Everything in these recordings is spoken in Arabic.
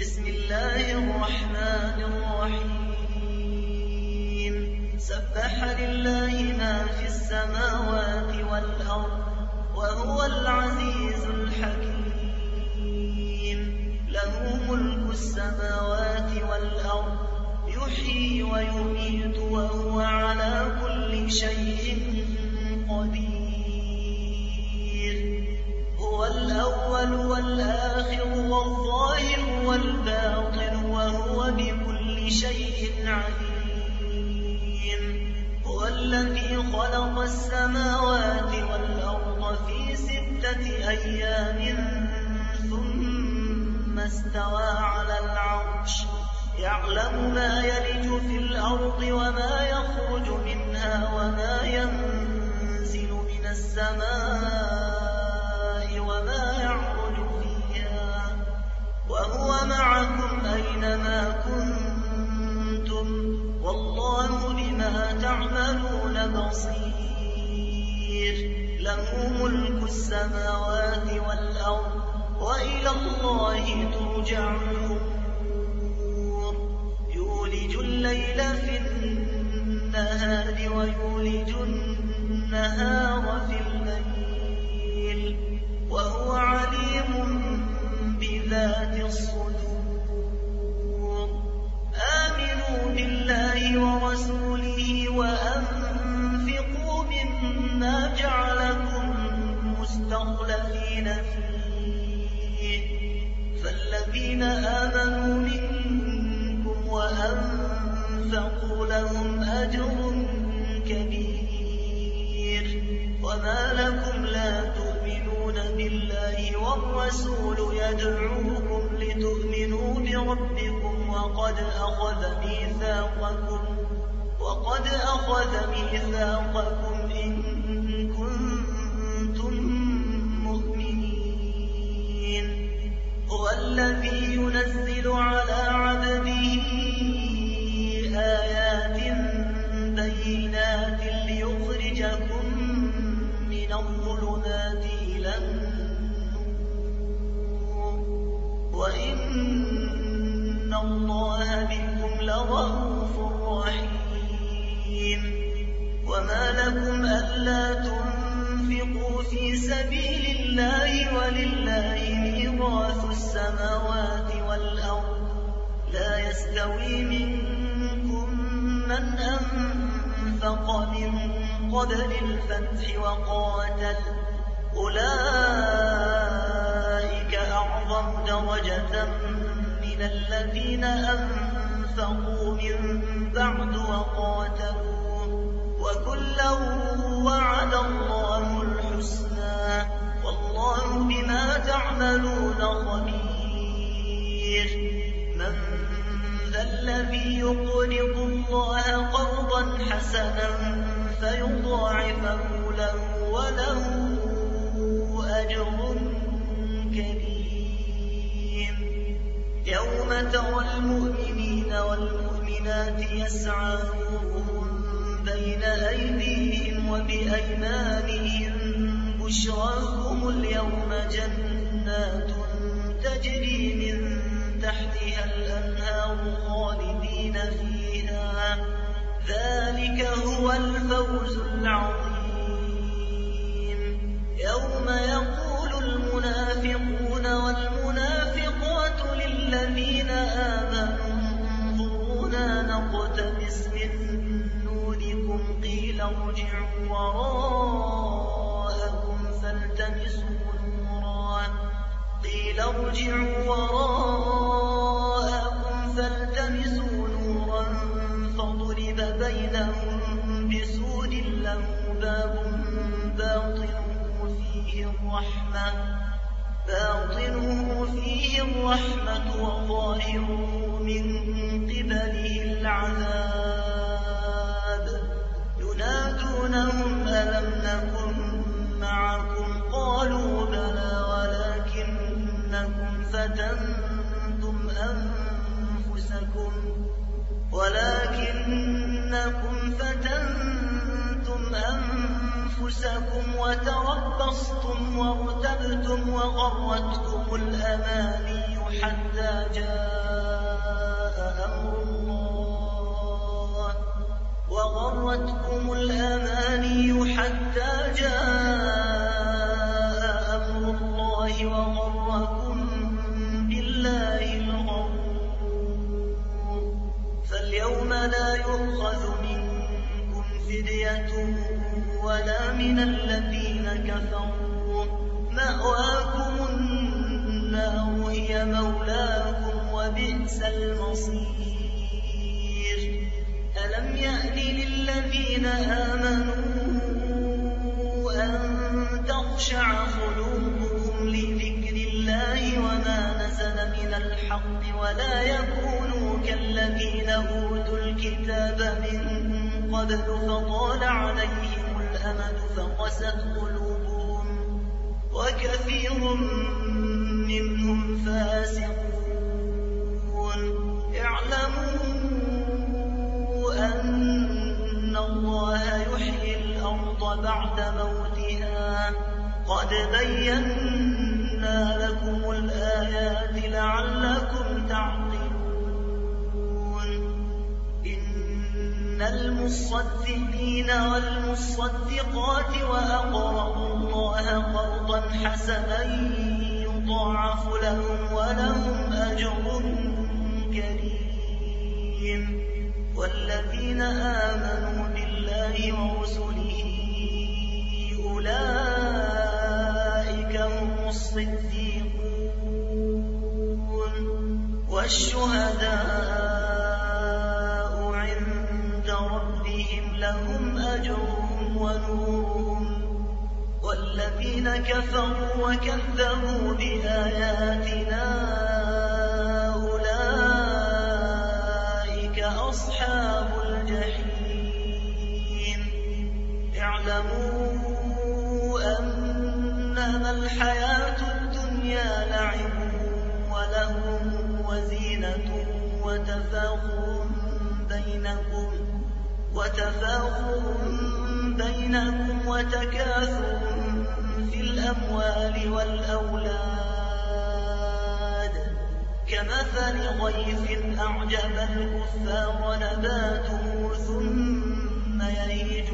بسم الله الرحمن الرحيم سبح لله ما في السماوات والأرض وهو العزيز الحكيم له ملك السماوات والأرض يحيي ويميت وهو على كل شيء قدير هو الأول والآخر والظاهر والباطن وهو بكل شيء عليم هو الذي خلق السماوات والأرض في 6 أيام ثم استوى على العرش يعلم ما يلج في الأرض وما يخرج منها وما ينزل من السماء وما يعرج فيها وهو معكم أينما كنتم والله بما تعملون بصير له ملك السماوات والأرض وإلى الله ترجع الأمور يولج الليل في النهار ويولج النهار في الليل وهو عليم بذات الصدور آمنوا بالله ورسوله وأنفقوا مما جعلكم مستخلفين فيه فالذين آمنوا منكم وأنفقوا لهم أجر كبير وما لكم لا تؤمنون بالله والرسول يدعوكم لتؤمنوا بربكم وقد أخذ ميثاقكم إن كنتم مؤمنين هو الذي ينزل على عبده آيات بينات ليخرجكم من الظلمات إلى النور وإن الله بكم لرءوف رحيم وما لكم ألا تنفقوا في سبيل الله ولله ميراث السماوات والأرض لا يستوي منكم من أنفق من قبل الفتح وقاتل أولئك أعظم درجة من الذين أنفقوا من بعد وقاتلوا وكلا وعد الله الحسنى والله بما تعملون خبير من ذا الذي يقرض الله قرضا حسنا فيضاعفه له وله أجر كريم يوم ترى المؤمنين والمؤمنات يسعى نورهم بين أيديهم وبأيمانهم بشراكم اليوم جنات تجري من تحتها الأنهار خالدين فيها ذلك هو الفوز العظيم يوم يقول المنافقون والمنافقات للذين آمنوا انظرونا نقتبس من نوركم قيل ارجعوا وراءكم فالتمسوا نورا فضرب بينهم بسور له باب باطنه فيه الرحمة وظاهره من قبله العذاب ينادونهم ألم نكن معكم قالوا بلى ولكنكم فتنتم أنفسكم وتربصتم وارتبتم وغرتكم الأماني حتى جاء وغرتكم الأماني حتى جاء أمر الله وغركم بالله الغرور فاليوم لا يؤخذ منكم فدية ولا من الذين كفروا مأواكم النار هي مولاكم وبئس المصير ألم يأن للذين آمنوا أن تخشع قلوبهم لذكر الله وما نزل من الحق ولا يكونوا كالذين أوتوا الكتاب من قبل فطال عليهم الأمد فقست قلوبهم وكثير منهم فاسقون اعلموا أن الله يحيي الأرض بعد موتها قد بينا لكم الآيات لعلكم تعقلون إن المصدقين والمصدقات وأقرضوا الله قرضا حسنا يضاعف لهم ولهم أجر كريم والذين آمنوا بالله ورسله أولئك هم الصديقون والشهداء عند ربهم لهم أجرهم ونورهم والذين كفروا وكذبوا بآياتنا أولئك أصحاب الجحيم اعلموا أنما الحياة الدنيا لعب ولهو وزينة وتفاخر بينكم وتكاثر في الأموال والأولاد كمثل غيث أعجب الكفار نباته ثم يهيج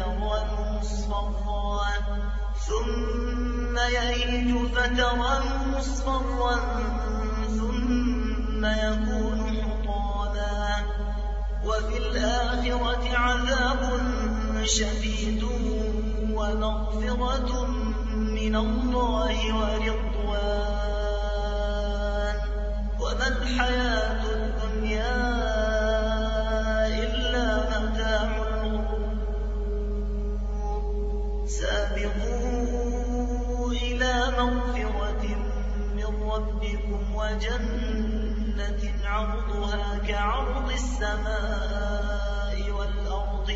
فتراه مصفرا ثم يكون حطاما وفي الآخرة عذاب شديد ومغفرة من الله ورضوان وما الحياة الدنيا إلا متاع الغرور سابقوا إلى مغفرة من ربكم وجنة عرضها كعرض السماء والأرض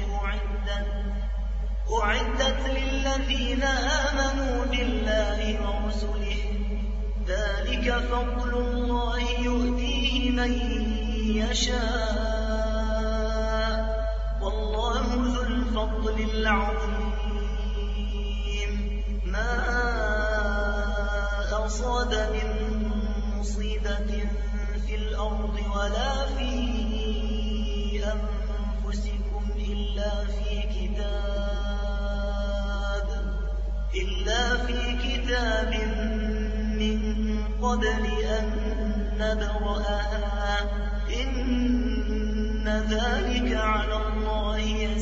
أعدت للذين آمنوا بالله ورسله ذلك فضل الله يؤتيه من يشاء والله ذو الفضل العظيم ما أصاب من مصيبة في الأرض ولا في أنفسكم إلا في كتاب من قبل أن نبرأها إن ذلك على الله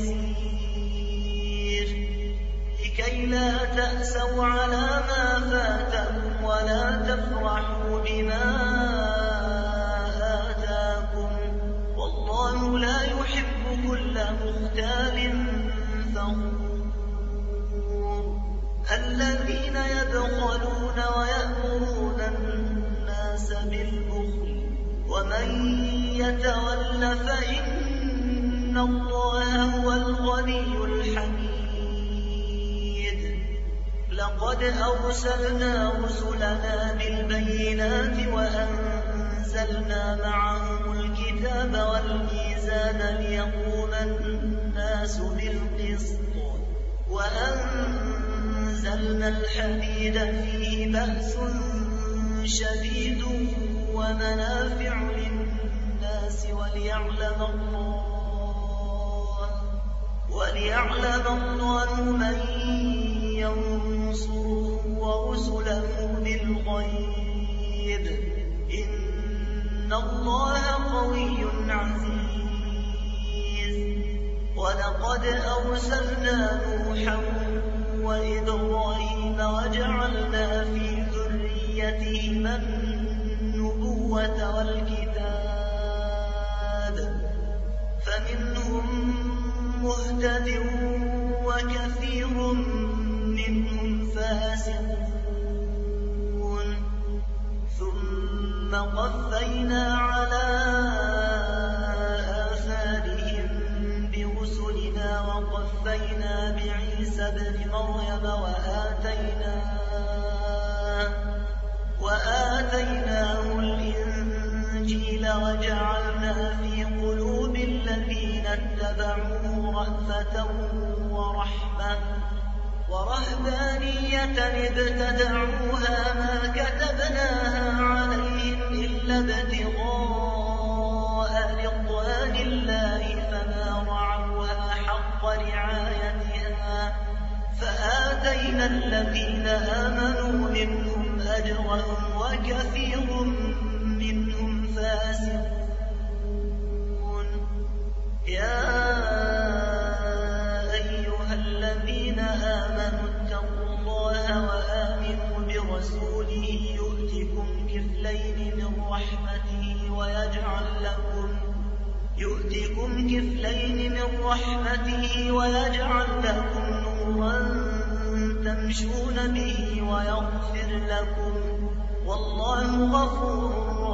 يسير لكي لا تأسوا على ما فاتكم ولا تفرحوا بما آتاكم والله لا يحب كل مختال فخور الذين يبخلون ويأمرون الناس بالبخل ومن يتول فإن الله هو الغني الحميد لقد أرسلنا رسلنا بالبينات وأنزلنا معهم الكتاب والميزان ليقوم الناس بالقسط وأنزلنا الحديد فيه بأس شديد ومنافع للناس وليعلم الله من ينصره ورسله بالغيب إن الله قوي عزيز. ولقد أرسلنا نوحا وإبراهيم وجعلنا في ذريتهما النبوة والكتاب فمنهم مهتد وكثير منهم فاسقون. ثم قفينا على آثارهم برسلنا وقفينا بعيسى ابن مريم وآتيناه الإنجيل وجعلنا في قلوب الذين اتبعوه رأفة ورحمة ورهبانية ابتدعوها ما كتبناها عليهم إلا ابتغاء رضوان الله فما رعوها حق رعايتها فآتينا الذين آمنوا منهم أجرهم وكثير منهم فاسقون. يا أيها الذين آمنوا اتقوا الله وآمنوا برسوله يؤتكم كفلين من رحمته ويجعل لكم نورا تمشون به ويغفر لكم والله غفور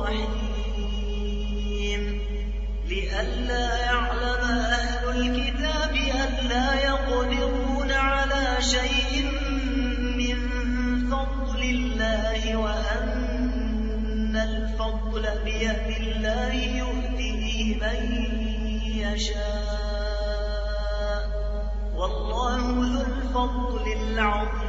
رحيم. لئلا يعلم أهل الكتاب ألا يقدرون على شيء من فضل الله وأن الفضل بيد الله يؤتيه من يشاء والله ذو الفضل العظيم.